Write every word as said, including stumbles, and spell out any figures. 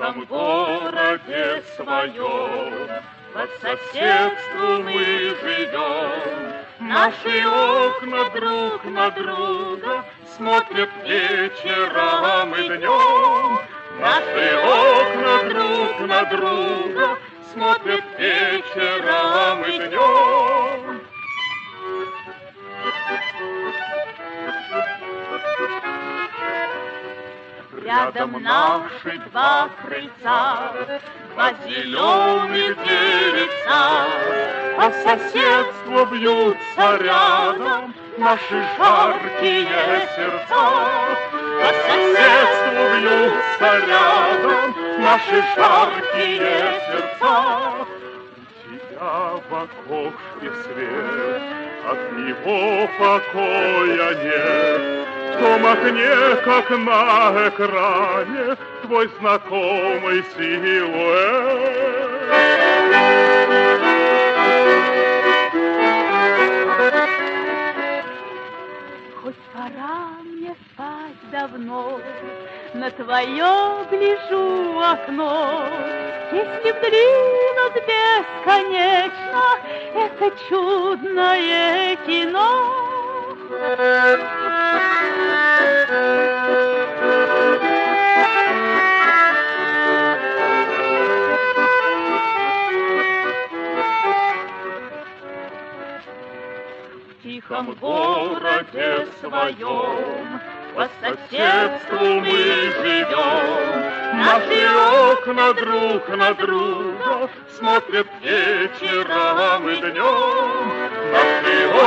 тихом городе своем по соседству мы живем. Наши окна друг на друга смотрят вечером и днем. Наши окна друг на друга смотрят вечером и днем. Рядом наши два крыльца, два зеленых деревца, по соседству бьются рядом наши жаркие сердца. По соседству бьются рядом наши жаркие сердца. У тебя в окошке свет, от него покоя нет. В том окне, как на экране, твой знакомый силуэт. Хоть пора мне спать давно, на твое гляжу окно. Если вдринут бесконечно это чудное кино. В тихом городе своем по соседству мы живем. Наши окна друг на друга смотрят вечером и днем. Наши